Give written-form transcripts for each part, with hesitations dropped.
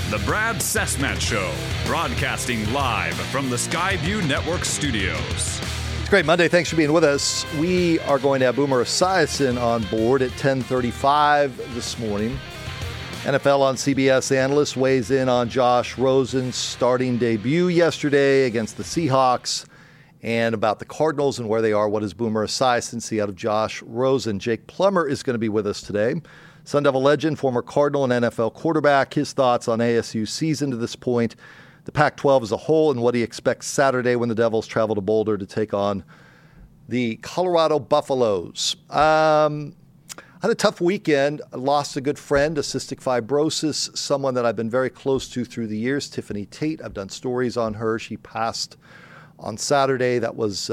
The Brad Cessmat Show, broadcasting live from the Skyview Network studios. It's a great Monday. Thanks for being with us. We are going to have Boomer Esiason on board at 10:35 this morning. NFL on CBS analyst weighs in on Josh Rosen's starting debut yesterday against the Seahawks and about the Cardinals and where they are. What does Boomer Esiason see out of Josh Rosen? Jake Plummer is going to be with us today. Sun Devil legend, former Cardinal and NFL quarterback. His thoughts on ASU's season to this point, the Pac-12 as a whole, and what he expects Saturday when the Devils travel to Boulder to take on the Colorado Buffaloes. I had a tough weekend. I lost a good friend to cystic fibrosis, someone that I've been very close to through the years, Tiffany Tate. I've done stories on her. She passed on Saturday. That was,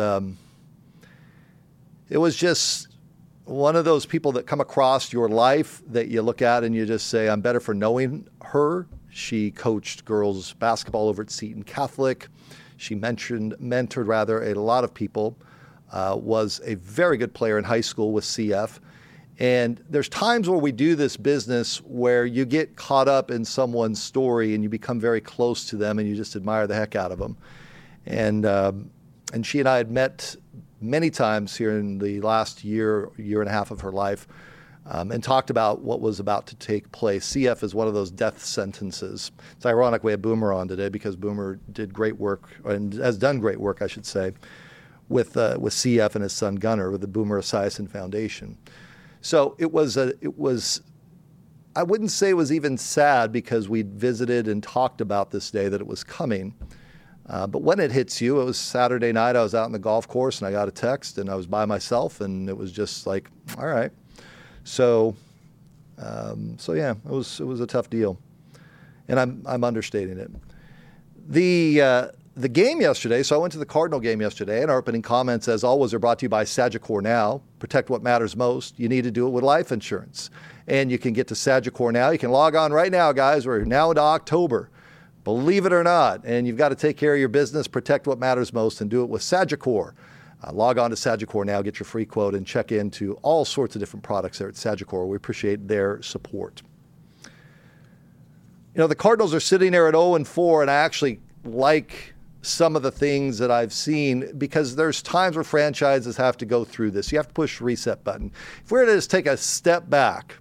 it was just one of those people that come across your life that you look at and you just say, I'm better for knowing her. She coached girls basketball over at Seton Catholic. She mentored a lot of people, was a very good player in high school with CF. And there's times where we do this business where you get caught up in someone's story and you become very close to them and you just admire the heck out of them. And she and I had met many times here in the last year and a half of her life, and talked about what was about to take place. CF is one of those death sentences. It's ironic we have Boomer on today because Boomer did great work, and has done great work, I should say, with CF and his son Gunnar with the Boomer Esiason Foundation. So it was, I wouldn't say it was even sad because we'd visited and talked about this day that it was coming. But when it hits you, it was Saturday night. I was out on the golf course and I got a text and I was by myself and it was just like, all right. So yeah, it was a tough deal, and I'm understating it. The game yesterday, so I went to the Cardinal game yesterday, and our opening comments, as always, are brought to you by Sagicor Now. Protect what matters most. You need to do it with life insurance. And you can get to Sagicor Now. You can log on right now, guys. We're now into October. Believe it or not. And you've got to take care of your business, protect what matters most, and do it with Sagicor. Log on to Sagicor Now, get your free quote, and check into all sorts of different products there at Sagicor. We appreciate their support. You know, the Cardinals are sitting there at 0-4, and I actually like some of the things that I've seen because there's times where franchises have to go through this. You have to push the reset button. If we were to just take a step back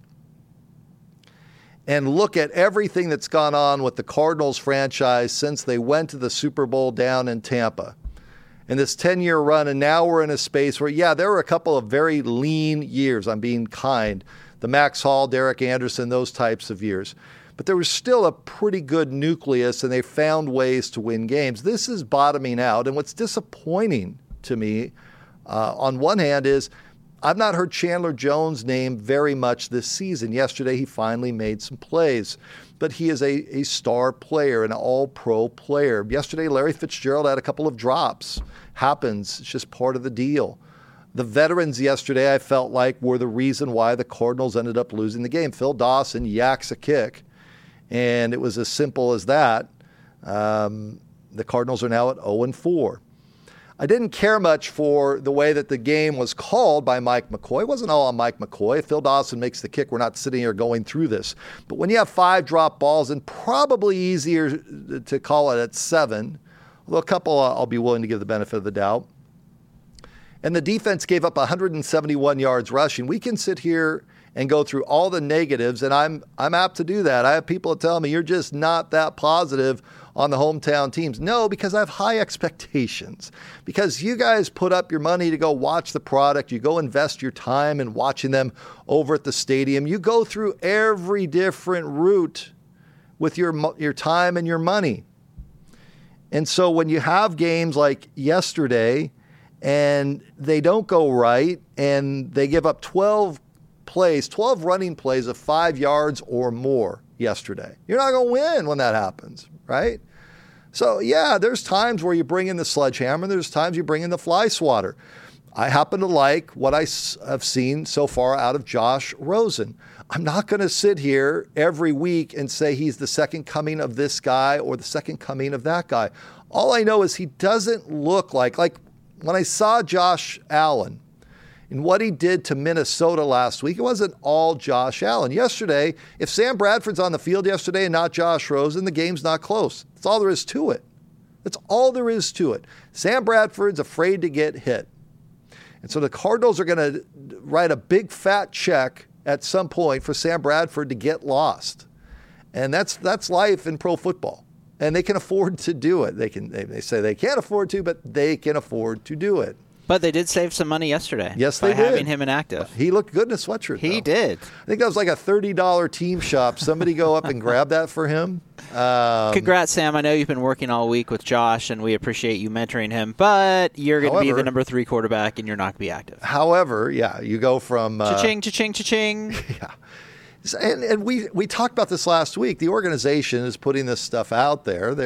and look at everything that's gone on with the Cardinals franchise since they went to the Super Bowl down in Tampa and this 10-year run, and now we're in a space where, yeah, there were a couple of very lean years. I'm being kind. The Max Hall, Derek Anderson, those types of years. But there was still a pretty good nucleus, and they found ways to win games. This is bottoming out, and what's disappointing to me, on one hand, is I've not heard Chandler Jones' name very much this season. Yesterday, he finally made some plays, but he is a star player, an all-pro player. Yesterday, Larry Fitzgerald had a couple of drops. Happens. It's just part of the deal. The veterans yesterday, I felt like, were the reason why the Cardinals ended up losing the game. Phil Dawson yaks a kick. And it was as simple as that. The Cardinals are now at 0-4. I didn't care much for the way that the game was called by Mike McCoy. It wasn't all on Mike McCoy. If Phil Dawson makes the kick, we're not sitting here going through this. But when you have 5 drop balls, and probably easier to call it at 7, although a couple I'll be willing to give the benefit of the doubt. And the defense gave up 171 yards rushing. We can sit here and go through all the negatives, and I'm apt to do that. I have people that tell me, you're just not that positive on the hometown teams. No, because I have high expectations. Because you guys put up your money to go watch the product. You go invest your time in watching them over at the stadium. You go through every different route with your time and your money. And so when you have games like yesterday and they don't go right and they give up 12 running plays of 5 yards or more yesterday. You're not going to win when that happens, right? So, yeah, there's times where you bring in the sledgehammer. There's times you bring in the fly swatter. I happen to like what I have seen so far out of Josh Rosen. I'm not going to sit here every week and say he's the second coming of this guy or the second coming of that guy. All I know is he doesn't look like when I saw Josh Allen in what he did to Minnesota last week, it wasn't all Josh Allen. Yesterday, if Sam Bradford's on the field yesterday and not Josh Rosen, the game's not close. That's all there is to it. That's all there is to it. Sam Bradford's afraid to get hit. And so the Cardinals are going to write a big fat check at some point for Sam Bradford to get lost. And that's life in pro football. And they can afford to do it. They say they can't afford to, but they can afford to do it. But they did save some money yesterday. Yes, they did. By having him inactive. He looked good in a sweatshirt, He though. did. I think that was like a $30 team shop. Somebody go up and grab that for him. Congrats, Sam. I know you've been working all week with Josh, and we appreciate you mentoring him. But you're going to be the number 3 quarterback, and you're not going to be active. However, yeah, you go from... cha-ching, cha-ching, cha-ching. Yeah. And we talked about this last week. The organization is putting this stuff out there.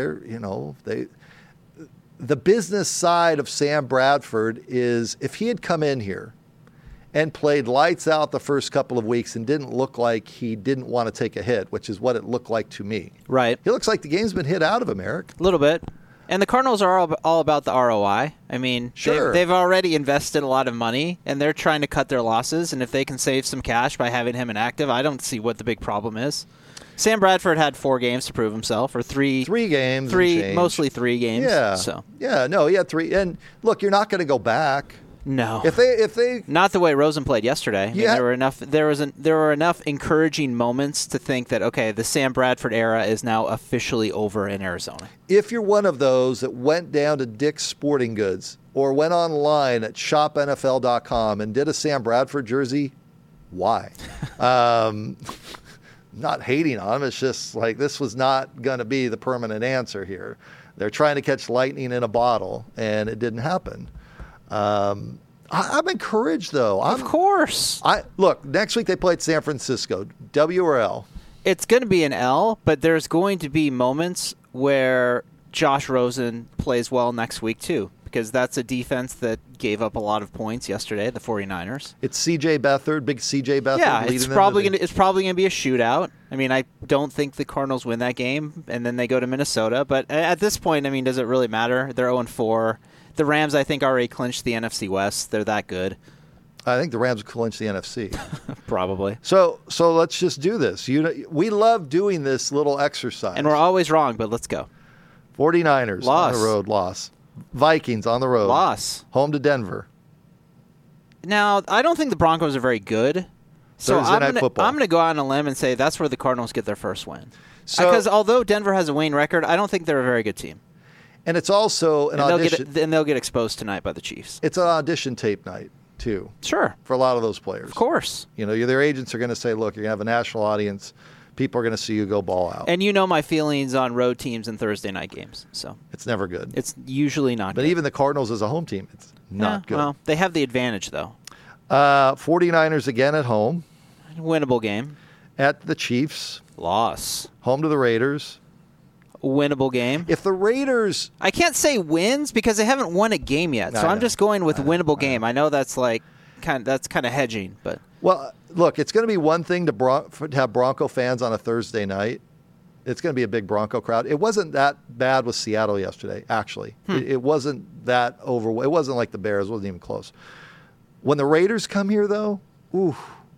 The business side of Sam Bradford is, if he had come in here and played lights out the first couple of weeks and didn't look like he didn't want to take a hit, which is what it looked like to me. Right. He looks like the game's been hit out of him, Eric. A little bit. And the Cardinals are all about the ROI. I mean, sure. they've already invested a lot of money, and they're trying to cut their losses. And if they can save some cash by having him inactive, I don't see what the big problem is. Sam Bradford had 4 games to prove himself, or 3 games, mostly 3 games. Yeah, so he had 3. And look, you're not going to go back. No, if they not the way Rosen played yesterday. I mean, there were enough encouraging moments to think that the Sam Bradford era is now officially over in Arizona. If you're one of those that went down to Dick's Sporting Goods or went online at shopnfl.com and did a Sam Bradford jersey, why? Not hating on him. It's just like this was not going to be the permanent answer here. They're trying to catch lightning in a bottle, and it didn't happen. I'm encouraged, though. Of course. Look, next week they play San Francisco. W or L? It's going to be an L, but there's going to be moments where Josh Rosen plays well next week, too, because that's a defense that gave up a lot of points yesterday, the 49ers. It's C.J. Beathard, big C.J. Beathard. Yeah, it's probably going to be a shootout. I mean, I don't think the Cardinals win that game, and then they go to Minnesota. But at this point, I mean, does it really matter? They're 0-4. The Rams, I think, already clinched the NFC West. They're that good. I think the Rams clinched the NFC. Probably. So let's just do this. We love doing this little exercise. And we're always wrong, but let's go. 49ers Loss. On the road, loss. Vikings on the road. Loss. Home to Denver. Now, I don't think the Broncos are very good. So I'm going to go out on a limb and say that's where the Cardinals get their first win. Because although Denver has a winning record, I don't think they're a very good team. And it's also an audition. They'll get exposed tonight by the Chiefs. It's an audition tape night, too. Sure. For a lot of those players. Of course. Their agents are going to say, look, you're going to have a national audience. People are going to see you go ball out. And you know my feelings on road teams and Thursday night games. So it's never good. It's usually not good. But even the Cardinals as a home team, it's not good. Well, they have the advantage, though. 49ers again at home. Winnable game. At the Chiefs. Loss. Home to the Raiders. Winnable game. If the Raiders... I can't say wins because they haven't won a game yet. So I'm just going with winnable game. I know that's kind of hedging, but... Well, look, it's going to be one thing to have Bronco fans on a Thursday night. It's going to be a big Bronco crowd. It wasn't that bad with Seattle yesterday, actually. It wasn't that overwhelming. It wasn't like the Bears. It wasn't even close. When the Raiders come here, though, ooh.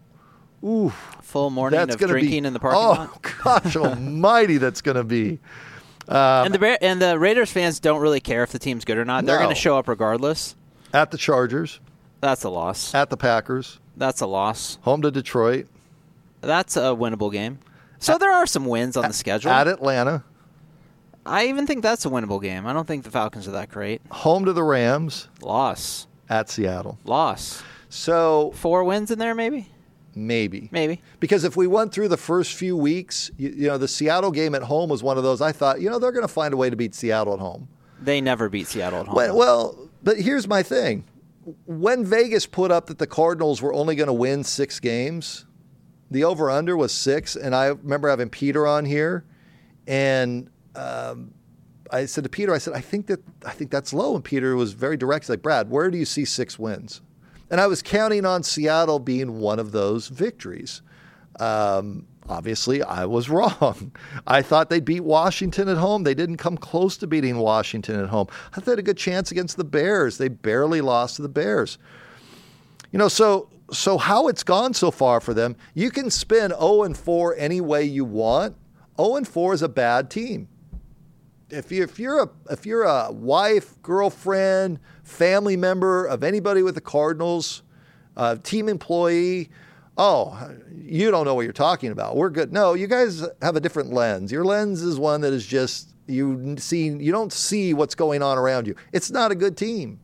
Full morning of drinking in the parking lot. Oh, gosh almighty, that's going to be. And the Raiders fans don't really care if the team's good or not. They're going to show up regardless. At the Chargers. That's a loss. At the Packers. That's a loss. Home to Detroit. That's a winnable game. So there are some wins on the schedule. At Atlanta. I even think that's a winnable game. I don't think the Falcons are that great. Home to the Rams. Loss. At Seattle. Loss. So 4 wins in there, maybe? Maybe. Because if we went through the first few weeks, the Seattle game at home was one of those. I thought, they're going to find a way to beat Seattle at home. They never beat Seattle at home. Well, but here's my thing. When Vegas put up that the Cardinals were only going to win 6 games, the over-under was 6. And I remember having Peter on here. And I said to Peter, I think that's low. And Peter was very direct. He's like, Brad, where do you see 6 wins? And I was counting on Seattle being one of those victories. Obviously, I was wrong. I thought they'd beat Washington at home. They didn't come close to beating Washington at home. I thought they had a good chance against the Bears. They barely lost to the Bears. So how it's gone so far for them, you can spin 0-4 any way you want. 0-4 is a bad team. If you're a wife, girlfriend, family member of anybody with the Cardinals, team employee, you don't know what you're talking about. We're good. No, you guys have a different lens. Your lens is one that is just you don't see what's going on around you. It's not a good team.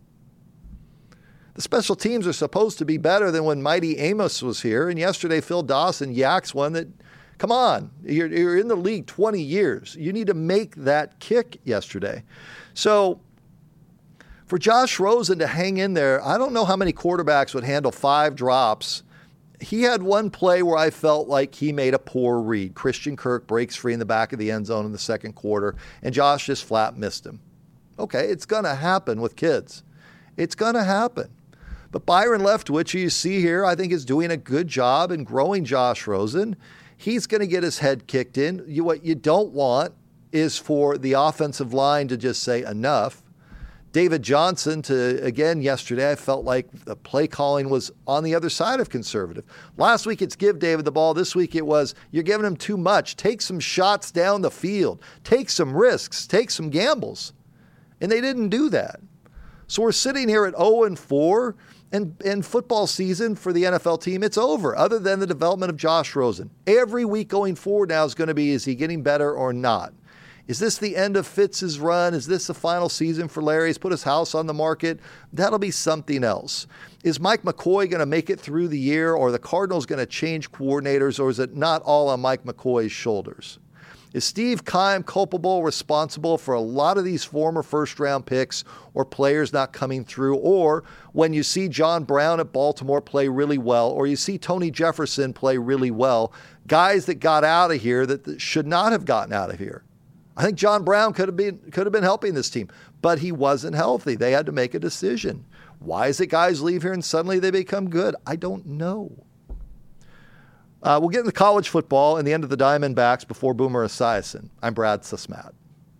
The special teams are supposed to be better than when Mighty Amos was here, and yesterday Phil Dawson yaks one that. Come on, you're in the league 20 years. You need to make that kick yesterday. So for Josh Rosen to hang in there, I don't know how many quarterbacks would handle 5 drops. He had one play where I felt like he made a poor read. Christian Kirk breaks free in the back of the end zone in the second quarter, and Josh just flat missed him. Okay, it's going to happen with kids. It's going to happen. But Byron Leftwich, who you see here, I think is doing a good job in growing Josh Rosen. He's going to get his head kicked in. What you don't want is for the offensive line to just say enough. David Johnson, again yesterday, I felt like the play calling was on the other side of conservative. Last week it's give David the ball. This week it was you're giving him too much. Take some shots down the field. Take some risks. Take some gambles. And they didn't do that. So we're sitting here at 0-4. And football season for the NFL team, it's over, other than the development of Josh Rosen. Every week going forward now is going to be, is he getting better or not? Is this the end of Fitz's run? Is this the final season for Larry? He's put his house on the market. That'll be something else. Is Mike McCoy going to make it through the year, or are the Cardinals going to change coordinators, or is it not all on Mike McCoy's shoulders? Is Steve Keim culpable, responsible for a lot of these former first-round picks or players not coming through? Or when you see John Brown at Baltimore play really well, or you see Tony Jefferson play really well, guys that got out of here that should not have gotten out of here. I think John Brown could have been helping this team, but he wasn't healthy. They had to make a decision. Why is it guys leave here and suddenly they become good? I don't know. We'll get into college football and the end of the Diamondbacks before Boomer Esiason. I'm Brad Susmat.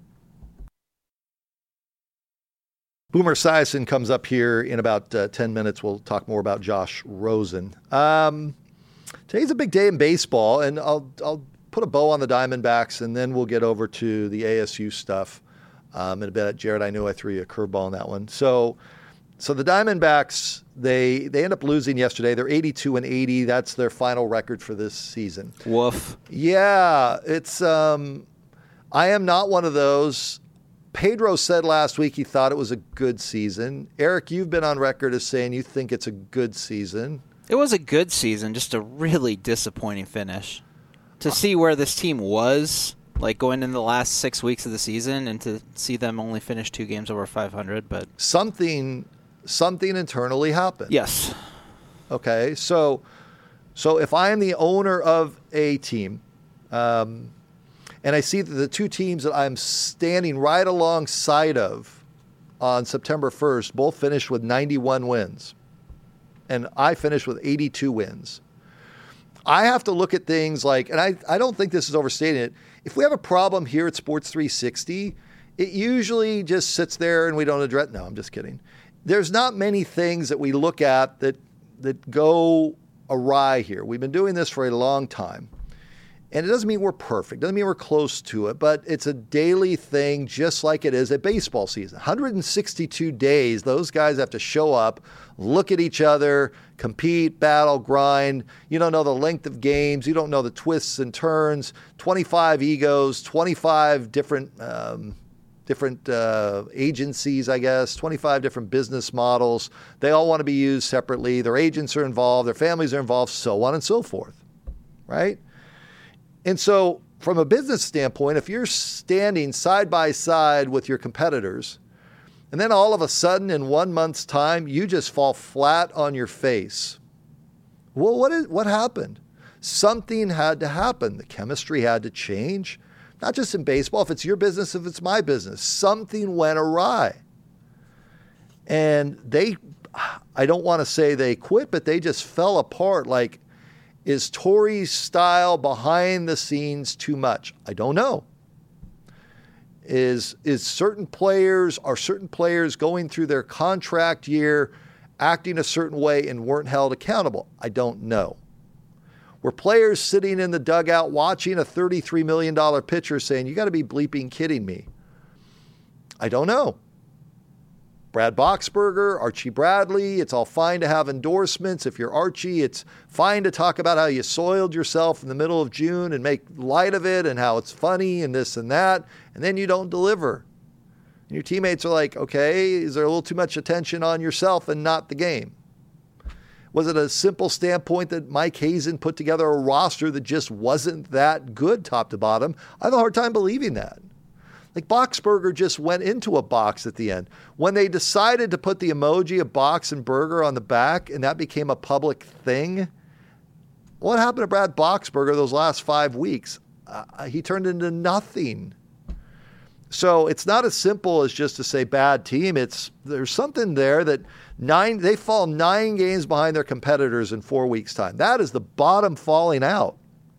Boomer Esiason comes up here in about 10 minutes. We'll talk more about Josh Rosen. Today's a big day in baseball, and I'll put a bow on the Diamondbacks, and then we'll get over to the ASU stuff in a bit. Jared, I knew I threw you a curveball on that one. So the Diamondbacks, they end up losing yesterday. They're 82-80. That's their final record for this season. Woof. Yeah, it's I am not one of those. Pedro said last week he thought it was a good season. Eric, you've been on record as saying you think it's a good season. It was a good season, just a really disappointing finish. To see where this team was, like going in the last 6 weeks of the season, and to see them only finish 2 games over 500, but something internally happened. Yes. Okay, so if I am the owner of a team, and I see that the 2 teams that I'm standing right alongside of on September 1st both finished with 91 wins, and I finished with 82 wins, I have to look at things like, and I don't think this is overstating it, if we have a problem here at Sports 360, it usually just sits there and we don't address. No, I'm just kidding. There's not many things that we look at that go awry here. We've been doing this for a long time. And it doesn't mean we're perfect. It doesn't mean we're close to it, but it's a daily thing just like it is a baseball season. 162 days, those guys have to show up, look at each other, compete, battle, grind. You don't know the length of games. You don't know the twists and turns. 25 egos, 25 different agencies, I guess, 25 different business models. They all want to be used separately. Their agents are involved. Their families are involved, so on and so forth, right? And so from a business standpoint, if you're standing side by side with your competitors, and then all of a sudden in 1 month's time, you just fall flat on your face. Well, what happened? Something had to happen. The chemistry had to change. Not just in baseball, if it's your business, if it's my business, something went awry. And I don't want to say they quit, but they just fell apart. Like, is Torey's style behind the scenes too much? I don't know. Are certain players going through their contract year acting a certain way and weren't held accountable? I don't know. Were players sitting in the dugout watching a $33 million pitcher saying, you got to be bleeping kidding me? I don't know. Brad Boxberger, Archie Bradley, it's all fine to have endorsements. If you're Archie, it's fine to talk about how you soiled yourself in the middle of June and make light of it and how it's funny and this and that, and then you don't deliver. And your teammates are like, okay, is there a little too much attention on yourself and not the game? Was it a simple standpoint that Mike Hazen put together a roster that just wasn't that good top to bottom? I have a hard time believing that. Like Boxberger just went into a box at the end. When they decided to put the emoji of Box and Burger on the back and that became a public thing, what happened to Brad Boxberger those last 5 weeks? He turned into nothing. So it's not as simple as just to say bad team. There's something there that they fall 9 games behind their competitors in 4 weeks' time. That is the bottom falling out.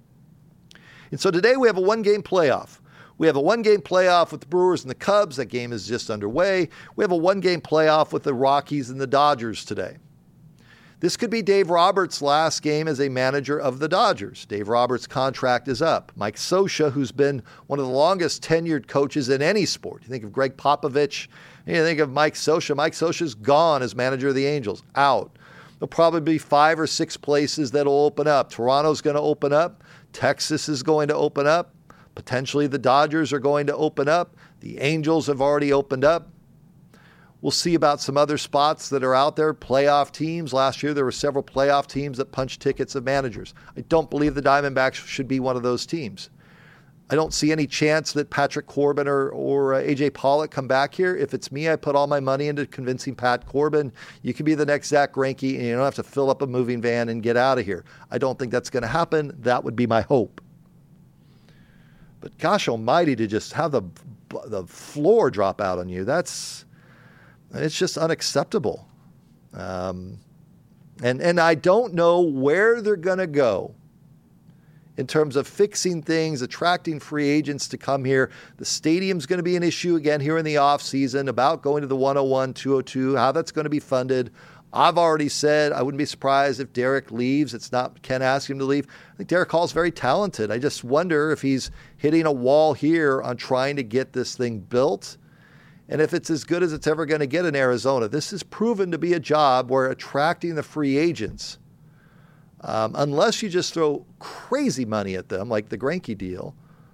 And so today we have a 1-game playoff. We have a 1-game playoff with the Brewers and the Cubs. That game is just underway. We have a 1-game playoff with the Rockies and the Dodgers today. This could be Dave Roberts' last game as a manager of the Dodgers. Dave Roberts' contract is up. Mike Scioscia, who's been one of the longest tenured coaches in any sport. You think of Greg Popovich, you think of Mike Scioscia. Mike Scioscia's gone as manager of the Angels, out. There'll probably be 5 or 6 places that'll open up. Toronto's going to open up. Texas is going to open up. Potentially the Dodgers are going to open up. The Angels have already opened up. We'll see about some other spots that are out there, playoff teams. Last year there were several playoff teams that punched tickets of managers. I don't believe the Diamondbacks should be one of those teams. I don't see any chance that Patrick Corbin or A.J. Pollock come back here. If it's me, I put all my money into convincing Pat Corbin, you can be the next Zach Greinke and you don't have to fill up a moving van and get out of here. I don't think that's going to happen. That would be my hope. But gosh almighty, to just have the floor drop out on you, it's just unacceptable. And I don't know where they're going to go in terms of fixing things, attracting free agents to come here. The stadium's going to be an issue again here in the offseason about going to the 101, 202, how that's going to be funded. I've already said I wouldn't be surprised if Derek leaves. It's not Ken asking him to leave. I think Derek Hall's very talented. I just wonder if he's hitting a wall here on trying to get this thing built. And if it's as good as it's ever going to get in Arizona. This has proven to be a job where attracting the free agents, unless you just throw crazy money at them, like the Greinke deal,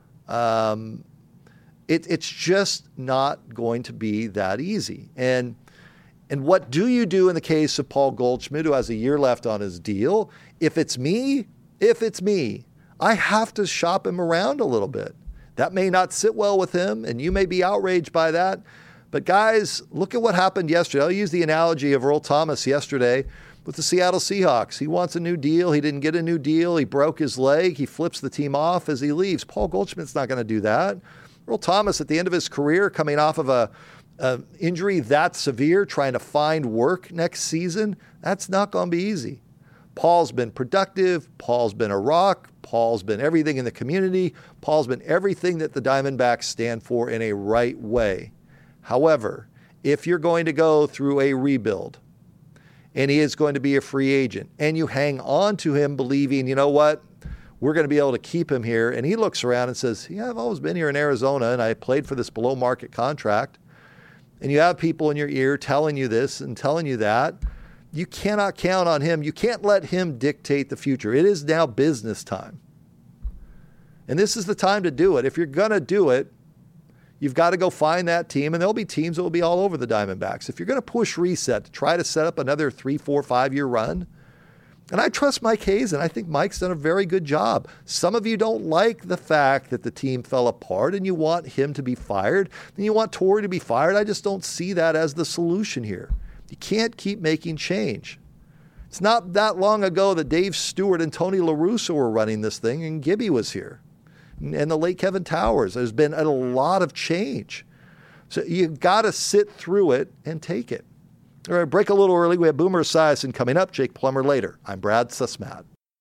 it's just not going to be that easy. And what do you do in the case of Paul Goldschmidt, who has a year left on his deal? If it's me, I have to shop him around a little bit. That may not sit well with him, and you may be outraged by that. But guys, look at what happened yesterday. I'll use the analogy of Earl Thomas yesterday with the Seattle Seahawks. He wants a new deal. He didn't get a new deal. He broke his leg. He flips the team off as he leaves. Paul Goldschmidt's not going to do that. Earl Thomas, at the end of his career, coming off of a injury that severe, trying to find work next season, that's not going to be easy. Paul's been productive. Paul's been a rock. Paul's been everything in the community. Paul's been everything that the Diamondbacks stand for in a right way. However, if you're going to go through a rebuild and he is going to be a free agent and you hang on to him believing, you know what, we're going to be able to keep him here, and he looks around and says, yeah, I've always been here in Arizona and I played for this below market contract, and you have people in your ear telling you this and telling you that, you cannot count on him. You can't let him dictate the future. It is now business time. And this is the time to do it. If you're going to do it, you've got to go find that team, and there'll be teams that will be all over the Diamondbacks. If you're going to push reset to try to set up another 3, 4, 5-year run, and I trust Mike Hazen. I think Mike's done a very good job. Some of you don't like the fact that the team fell apart and you want him to be fired, and you want Torey to be fired. I just don't see that as the solution here. You can't keep making change. It's not that long ago that Dave Stewart and Tony La Russa were running this thing, and Gibby was here. And the late Kevin Towers. There's been a lot of change. So you've got to sit through it and take it. All right, break a little early. We have Boomer Esiason coming up. Jake Plummer later. I'm Brad Sussman.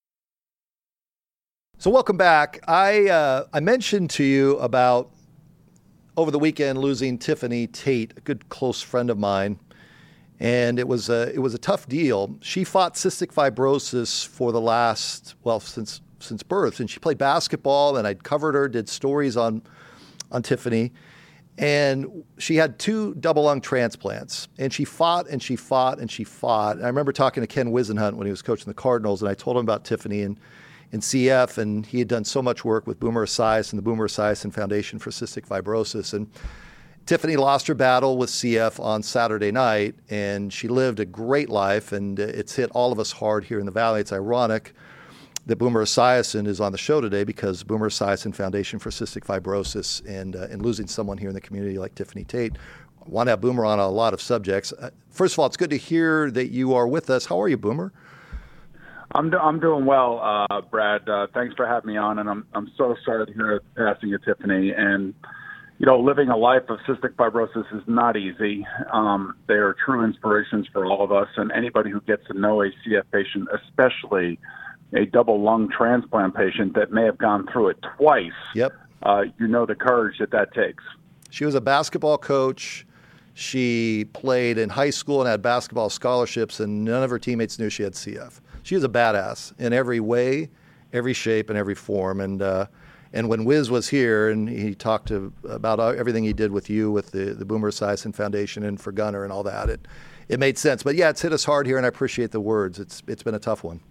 So welcome back. I mentioned to you about over the weekend losing Tiffany Tate, a good close friend of mine. And it was a tough deal. She fought cystic fibrosis for the last, since birth. And she played basketball, and I'd covered her, did stories on Tiffany. And she had 2 double lung transplants. And she fought and she fought and she fought. And I remember talking to Ken Whisenhunt when he was coaching the Cardinals, and I told him about Tiffany and CF, and he had done so much work with Boomer Esiason and the Boomer Esiason Foundation for Cystic Fibrosis. And Tiffany lost her battle with CF on Saturday night, and she lived a great life, and it's hit all of us hard here in the Valley. It's ironic that Boomer Esiason is on the show today because Boomer Esiason Foundation for Cystic Fibrosis and losing someone here in the community like Tiffany Tate. I want to have Boomer on a lot of subjects. First of all, it's good to hear that you are with us. How are you, Boomer? I'm doing well, Brad. Thanks for having me on, and I'm so sorry to hear the passing of Tiffany. And living a life of cystic fibrosis is not easy. They are true inspirations for all of us, and anybody who gets to know a CF patient, especially a double lung transplant patient that may have gone through it twice. Yep. The courage that takes. She was a basketball coach. She played in high school and had basketball scholarships, and none of her teammates knew she had CF. She was a badass in every way, every shape, and every form. And when Wiz was here and he talked about everything he did with you, with the Boomer Esiason Foundation and for Gunnar and all that, it made sense. But yeah, it's hit us hard here, and I appreciate the words. It's been a tough one.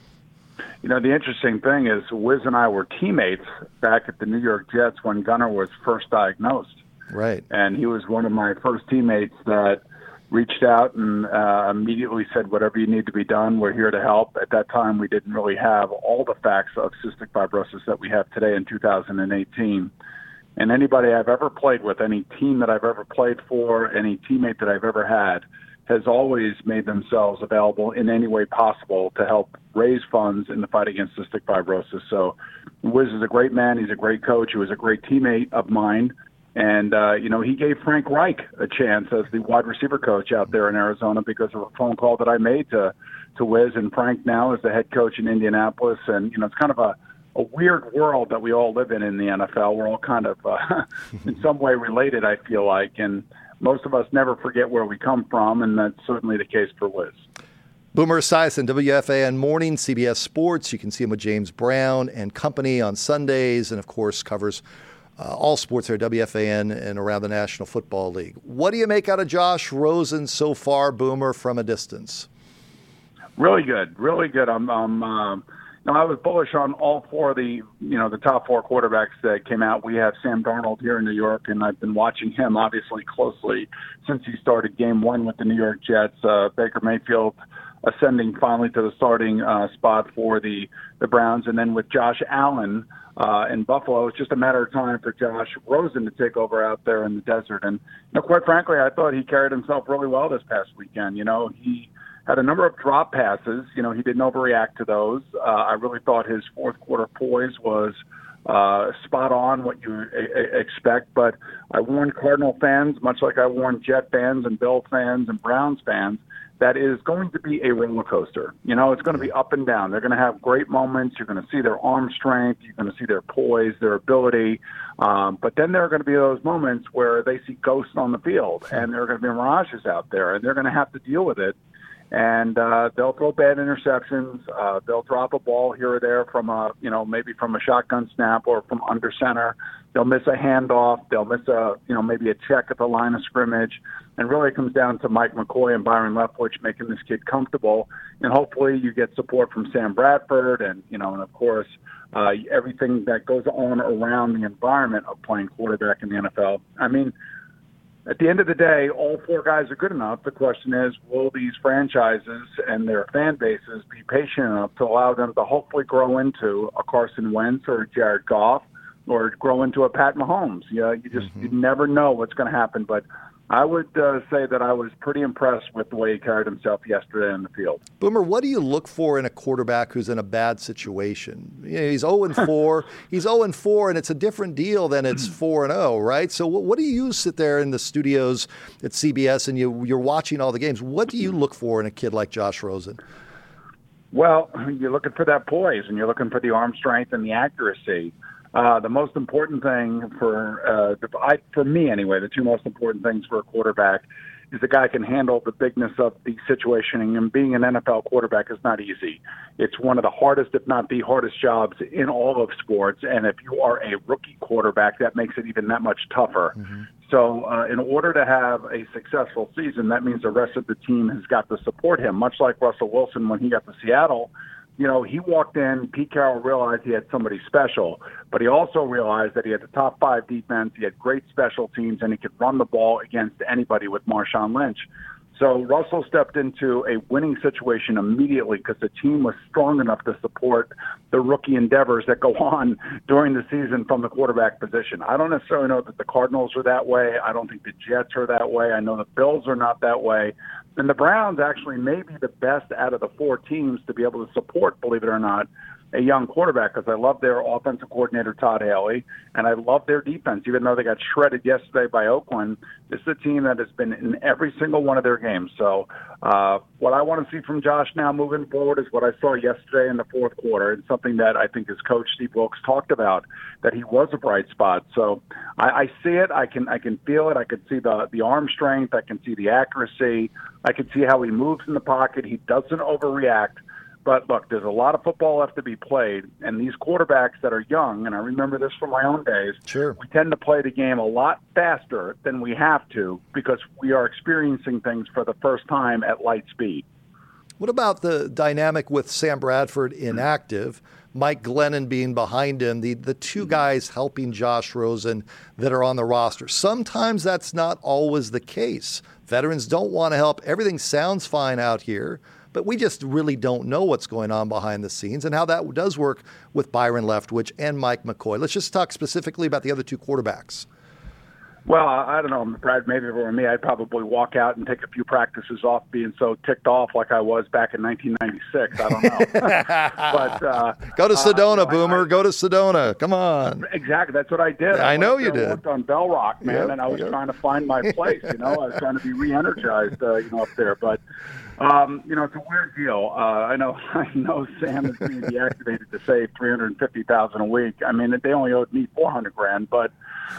The interesting thing is Wiz and I were teammates back at the New York Jets when Gunnar was first diagnosed. Right. And he was one of my first teammates that reached out and immediately said, whatever you need to be done, we're here to help. At that time, we didn't really have all the facts of cystic fibrosis that we have today in 2018. And anybody I've ever played with, any team that I've ever played for, any teammate that I've ever had, has always made themselves available in any way possible to help raise funds in the fight against cystic fibrosis. So Wiz is a great man. He's a great coach. He was a great teammate of mine. And, he gave Frank Reich a chance as the wide receiver coach out there in Arizona because of a phone call that I made to Wiz. And Frank now is the head coach in Indianapolis. And, it's kind of a weird world that we all live in the NFL. We're all kind of in some way related, I feel like. And most of us never forget where we come from, and that's certainly the case for Wiz. Boomer Esiason, WFAN Morning, CBS Sports. You can see him with James Brown and company on Sundays, and, of course, covers all sports there, WFAN and around the National Football League. What do you make out of Josh Rosen so far, Boomer, from a distance? Really good, really good. I was bullish on all 4 of the top 4 quarterbacks that came out. We have Sam Darnold here in New York, and I've been watching him obviously closely since he started game 1 with the New York Jets. Baker Mayfield ascending finally to the starting spot for the Browns, and then with Josh Allen in Buffalo, it's just a matter of time for Josh Rosen to take over out there in the desert. And quite frankly, I thought he carried himself really well this past weekend. He had a number of drop passes. He didn't overreact to those. I really thought his fourth quarter poise was spot on, what you expect. But I warned Cardinal fans, much like I warned Jet fans and Bill fans and Browns fans, that is going to be a roller coaster. It's going to be up and down. They're going to have great moments. You're going to see their arm strength. You're going to see their poise, their ability. But then there are going to be those moments where they see ghosts on the field, and there are going to be mirages out there, and they're going to have to deal with it. And they'll throw bad interceptions. They'll drop a ball here or there from maybe from a shotgun snap or from under center. They'll miss a handoff. They'll miss maybe a check at the line of scrimmage. And really it comes down to Mike McCoy and Byron Leftwich making this kid comfortable. And hopefully you get support from Sam Bradford and of course, everything that goes on around the environment of playing quarterback in the NFL. I mean, at the end of the day, all 4 guys are good enough. The question is, will these franchises and their fan bases be patient enough to allow them to hopefully grow into a Carson Wentz or a Jared Goff or grow into a Pat Mahomes? You never know what's going to happen. But I would say that I was pretty impressed with the way he carried himself yesterday in the field. Boomer, what do you look for in a quarterback who's in a bad situation? He's 0-4. He's 0-4, and it's a different deal than it's 4-0, right? So what do you sit there in the studios at CBS and you're watching all the games? What do you look for in a kid like Josh Rosen? Well, you're looking for that poise, and you're looking for the arm strength and the accuracy. The most important thing for me anyway, the 2 most important things for a quarterback He's a guy who can handle the bigness of the situation, and being an NFL quarterback is not easy. It's one of the hardest, if not the hardest jobs in all of sports, and if you are a rookie quarterback, that makes it even that much tougher. Mm-hmm. So in order to have a successful season, that means the rest of the team has got to support him, much like Russell Wilson when he got to Seattle. You know, he walked in, Pete Carroll realized he had somebody special, but he also realized that he had the top 5 defense, he had great special teams, and he could run the ball against anybody with Marshawn Lynch. So Russell stepped into a winning situation immediately because the team was strong enough to support the rookie endeavors that go on during the season from the quarterback position. I don't necessarily know that the Cardinals are that way. I don't think the Jets are that way. I know the Bills are not that way. And the Browns actually may be the best out of the 4 teams to be able to support, believe it or not, a young quarterback, because I love their offensive coordinator, Todd Haley, and I love their defense. Even though they got shredded yesterday by Oakland, this is a team that has been in every single one of their games. So what I want to see from Josh now moving forward is what I saw yesterday in the fourth quarter. It's something that I think his coach, Steve Wilks, talked about, that he was a bright spot. So I see it. I can feel it. I can see the arm strength. I can see the accuracy. I can see how he moves in the pocket. He doesn't overreact. But, look, there's a lot of football left to be played, and these quarterbacks that are young, and I remember this from my own days, sure, we tend to play the game a lot faster than we have to because we are experiencing things for the first time at light speed. What about the dynamic with Sam Bradford inactive, Mike Glennon being behind him, the 2 guys helping Josh Rosen that are on the roster? Sometimes that's not always the case. Veterans don't want to help. Everything sounds fine out here, but we just really don't know what's going on behind the scenes and how that does work with Byron Leftwich and Mike McCoy. Let's just talk specifically about the other 2 quarterbacks. Well, I don't know, Brad, maybe if it were me, I'd probably walk out and take a few practices off being so ticked off like I was back in 1996. I don't know. But go to Sedona, Boomer. Go to Sedona. Come on. Exactly. That's what I did. I know you did. I worked on Bell Rock, man, and I was trying to find my place. I was trying to be re-energized, up there. But it's a weird deal. I know Sam is being deactivated to save $350,000 a week. I mean, they only owed me $400,000, but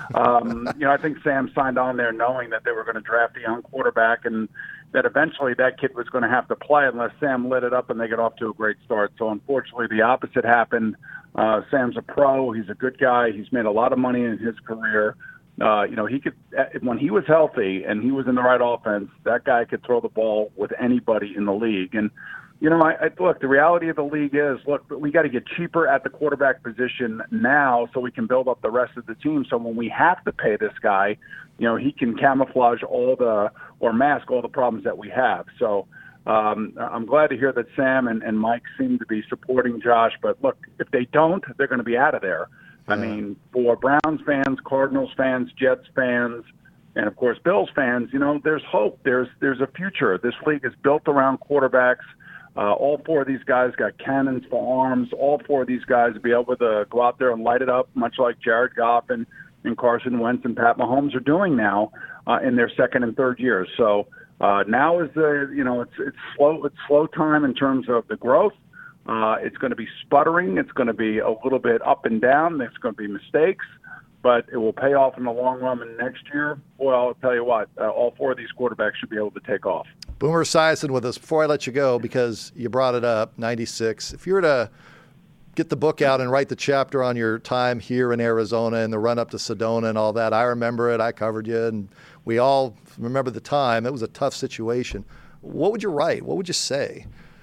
I think Sam signed on there knowing that they were going to draft a young quarterback and that eventually that kid was going to have to play unless Sam lit it up and they get off to a great start. So unfortunately, the opposite happened. Sam's a pro. He's a good guy. He's made a lot of money in his career. He could, when he was healthy and he was in the right offense, that guy could throw the ball with anybody in the league. And, look, the reality of the league is, we got to get cheaper at the quarterback position now so we can build up the rest of the team. So when we have to pay this guy, he can camouflage or mask all the problems that we have. So I'm glad to hear that Sam and Mike seem to be supporting Josh. But look, if they don't, they're going to be out of there. I mean, for Browns fans, Cardinals fans, Jets fans, and, of course, Bills fans, there's hope. There's a future. This league is built around quarterbacks. All 4 of these guys got cannons for arms. All 4 of these guys will be able to go out there and light it up, much like Jared Goff and Carson Wentz and Pat Mahomes are doing now in their second and third years. So now is it's slow time in terms of the growth. It's going to be sputtering. It's going to be a little bit up and down. There's going to be mistakes, but it will pay off in the long run. And next year, well, I'll tell you what, all 4 of these quarterbacks should be able to take off. Boomer Esiason with us. Before I let you go, because you brought it up, 96, if you were to get the book out and write the chapter on your time here in Arizona and the run-up to Sedona and all that, I remember it. I covered you, and we all remember the time. It was a tough situation. What would you write? What would you say?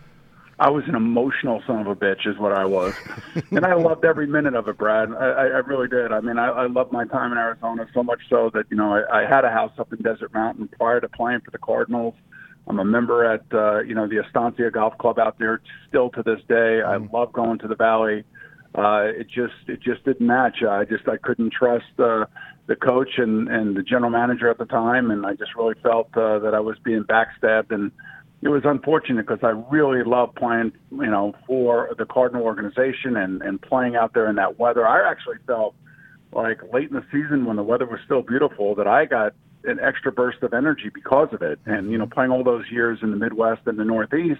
I was an emotional son of a bitch is what I was. And I loved every minute of it, Brad. I really did. I mean, I loved my time in Arizona so much so that, I had a house up in Desert Mountain prior to playing for the Cardinals. I'm a member at, the Estancia Golf Club out there still to this day. I love going to the Valley. It just didn't match. I couldn't trust the coach and the general manager at the time. And I just really felt that I was being backstabbed. And it was unfortunate because I really loved playing, for the Cardinal organization and playing out there in that weather. I actually felt like late in the season when the weather was still beautiful that I got an extra burst of energy because of it. And, playing all those years in the Midwest and the Northeast,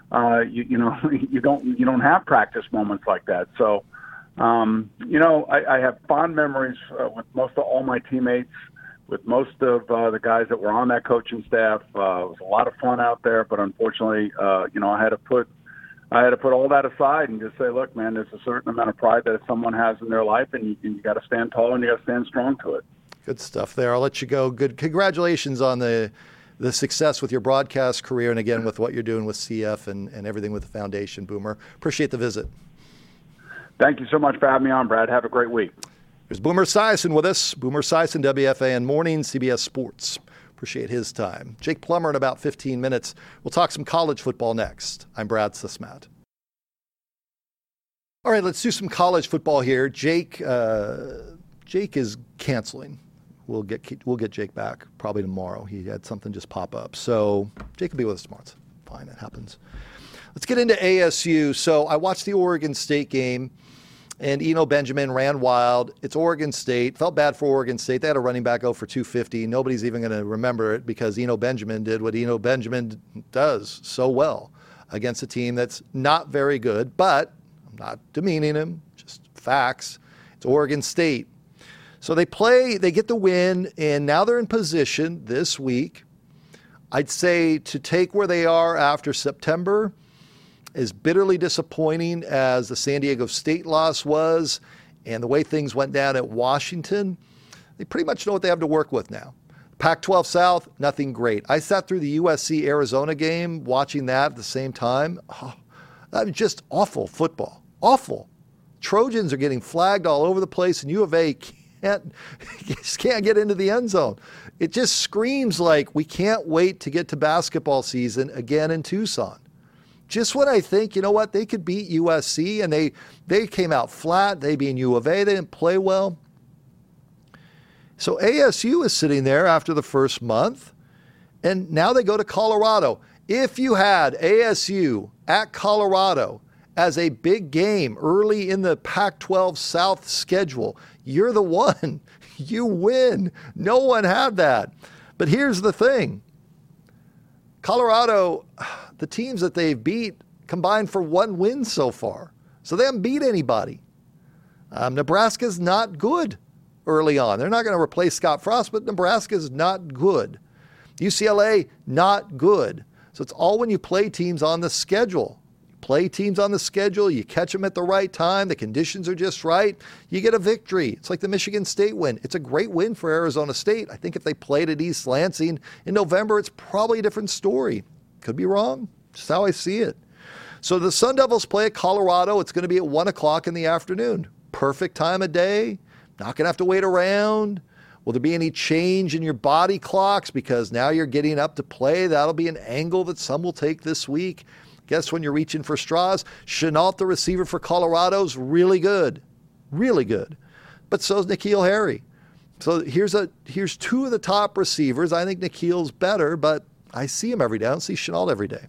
you don't have practice moments like that. So, I have fond memories with most of all my teammates with most of the guys that were on that coaching staff. It was a lot of fun out there, but unfortunately, I had to put all that aside and just say, look, man, there's a certain amount of pride that someone has in their life, and you got to stand tall and you got to stand strong to it. Good stuff there. I'll let you go. Good. Congratulations on the success with your broadcast career, and again with what you're doing with CF and everything with the foundation, Boomer. Appreciate the visit. Thank you so much for having me on, Brad. Have a great week. There's Boomer Esiason with us. Boomer Esiason, WFAN Mornings, CBS Sports. Appreciate his time. Jake Plummer in about 15 minutes. We'll talk some college football next. I'm Brad Sismat. All right, let's do some college football here. Jake is canceling. We'll get Jake back probably tomorrow. He had something just pop up. So Jake will be with us tomorrow. It's fine. It happens. Let's get into ASU. So I watched the Oregon State game, and Eno Benjamin ran wild. It's Oregon State. Felt bad for Oregon State. They had a running back go for 250. Nobody's even going to remember it because Eno Benjamin did what Eno Benjamin does so well against a team that's not very good, but I'm not demeaning him, just facts. It's Oregon State. So they get the win, and now they're in position this week, I'd say, to take where they are after September, as bitterly disappointing as the San Diego State loss was and the way things went down at Washington. They pretty much know what they have to work with now. Pac-12 South, nothing great. I sat through the USC-Arizona game watching that at the same time. Oh, that was just awful football. Awful. Trojans are getting flagged all over the place, and U of A just can't get into the end zone. It just screams like we can't wait to get to basketball season again in Tucson. Just when I think, you know what, they could beat USC, and they came out flat. They being U of A, they didn't play well. So ASU is sitting there after the first month, and now they go to Colorado. If you had ASU at Colorado as a big game early in the Pac-12 South schedule, you're the one. You win. No one had that. But here's the thing. Colorado, the teams that they've beat combined for one win so far. So they haven't beat anybody. Nebraska's not good early on. They're not going to replace Scott Frost, but Nebraska's not good. UCLA, not good. So it's all when you play teams on the schedule. Play teams on the schedule, you catch them at the right time, the conditions are just right, you get a victory. It's like the Michigan State win. It's a great win for Arizona State. I think if they played at East Lansing in November, it's probably a different story. Could be wrong, just how I see it. So the Sun Devils play at Colorado. It's going to be at 1 o'clock in the afternoon. Perfect time of day, not going to have to wait around. Will there be any change in your body clocks because now you're getting up to play? That'll be an angle that some will take this week. Guess when you're reaching for straws, Chenault, the receiver for Colorado's really good. Really good. But so is N'Keal Harry. So here's two of the top receivers. I think N'Keal's better, but I see him every day. I don't see Chenault every day.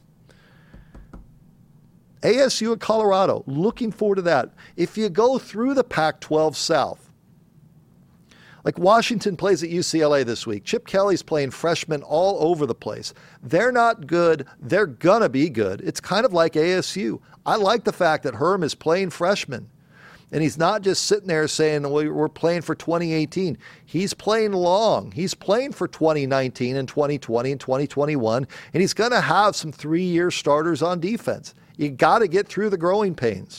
ASU at Colorado, looking forward to that. If you go through the Pac-12 South, like Washington plays at UCLA this week. Chip Kelly's playing freshmen all over the place. They're not good. They're going to be good. It's kind of like ASU. I like the fact that Herm is playing freshmen. And he's not just sitting there saying, well, we're playing for 2018. He's playing long. He's playing for 2019 and 2020 and 2021. And he's going to have some 3-year starters on defense. You got to get through the growing pains.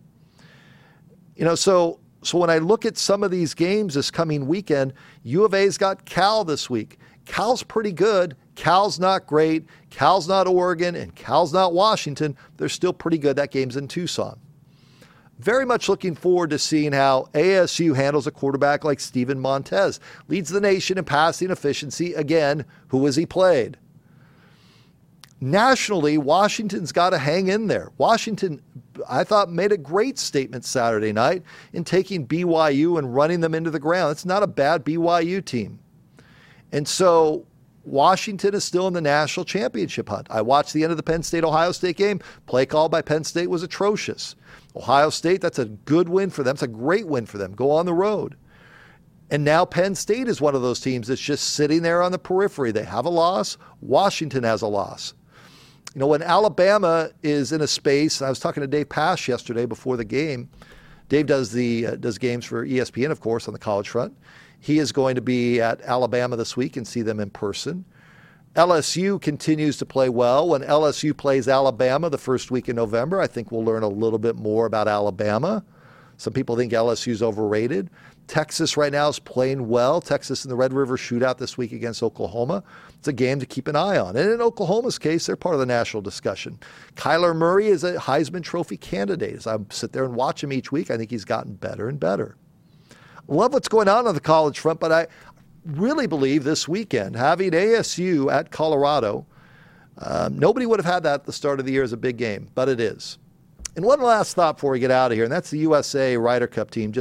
So when I look at some of these games this coming weekend, U of A's got Cal this week. Cal's pretty good. Cal's not great. Cal's not Oregon, and Cal's not Washington. They're still pretty good. That game's in Tucson. Very much looking forward to seeing how ASU handles a quarterback like Steven Montez. Leads the nation in passing efficiency. Again, who has he played? Nationally, Washington's got to hang in there. Washington, I thought, made a great statement Saturday night in taking BYU and running them into the ground. It's not a bad BYU team. And so Washington is still in the national championship hunt. I watched the end of the Penn State-Ohio State game. Play call by Penn State was atrocious. Ohio State, that's a good win for them. It's a great win for them. Go on the road. And now Penn State is one of those teams that's just sitting there on the periphery. They have a loss. Washington has a loss. You know, when Alabama is in a space, I was talking to Dave Pasch yesterday before the game. Dave does games for ESPN, of course, on the college front. He is going to be at Alabama this week and see them in person. LSU continues to play well. When LSU plays Alabama the first week in November, I think we'll learn a little bit more about Alabama. Some people think LSU's overrated. Texas right now is playing well. Texas in the Red River Shootout this week against Oklahoma. It's a game to keep an eye on. And in Oklahoma's case, they're part of the national discussion. Kyler Murray is a Heisman Trophy candidate. As I sit there and watch him each week, I think he's gotten better and better. Love what's going on the college front, but I really believe this weekend, having ASU at Colorado, nobody would have had that at the start of the year as a big game, but it is. And one last thought before we get out of here, and that's the USA Ryder Cup team.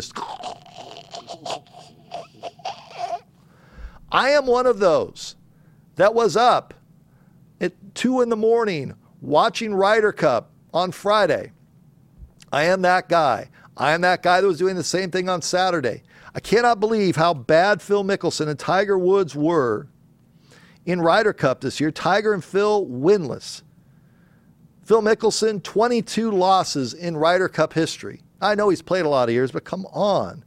I am one of those that was up at 2 a.m. watching Ryder Cup on Friday. I am that guy. I am that guy that was doing the same thing on Saturday. I cannot believe how bad Phil Mickelson and Tiger Woods were in Ryder Cup this year. Tiger and Phil winless. Phil Mickelson, 22 losses in Ryder Cup history. I know he's played a lot of years, but come on.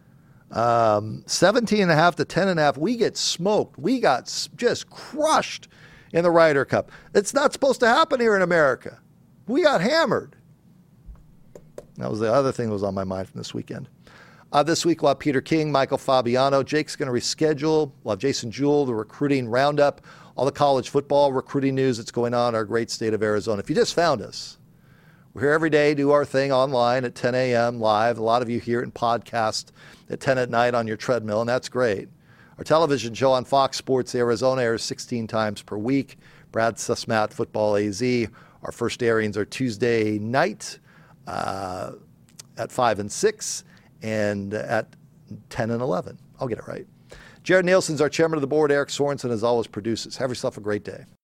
17.5 to 10.5. We get smoked. We got just crushed in the Ryder Cup. It's not supposed to happen here in America. We got hammered. That was the other thing that was on my mind from this weekend. This week we'll have Peter King, Michael Fabiano. Jake's going to reschedule. We'll have Jason Jewell, the recruiting roundup, all the college football recruiting news that's going on in our great state of Arizona. If you just found us, we're here every day, do our thing online at 10 a.m. live. A lot of you hear it in podcast at 10 at night on your treadmill, and that's great. Our television show on Fox Sports Arizona airs 16 times per week. Brad Susmat, Football AZ. Our first airings are Tuesday night at 5 and 6 and at 10 and 11. I'll get it right. Jared Nielsen's our chairman of the board. Eric Sorensen, as always, produces. Have yourself a great day.